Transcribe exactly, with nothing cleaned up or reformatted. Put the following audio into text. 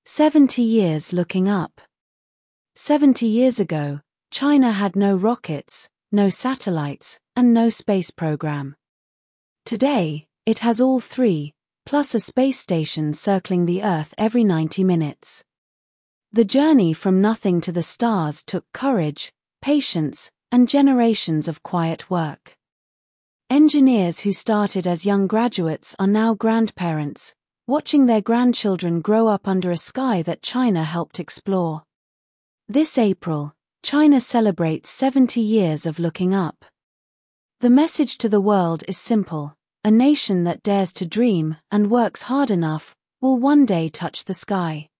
seventy years looking up. seventy years ago, China had no rockets, no satellites, and no space program. Today, it has all three, plus a space station circling the Earth every ninety minutes. The journey from nothing to the stars took courage, patience, and generations of quiet work. Engineers who started as young graduates are now grandparents, watching their grandchildren grow up under a sky that China helped explore. This April, China celebrates seventy years of looking up. The message to the world is simple: a nation that dares to dream and works hard enough will one day touch the sky.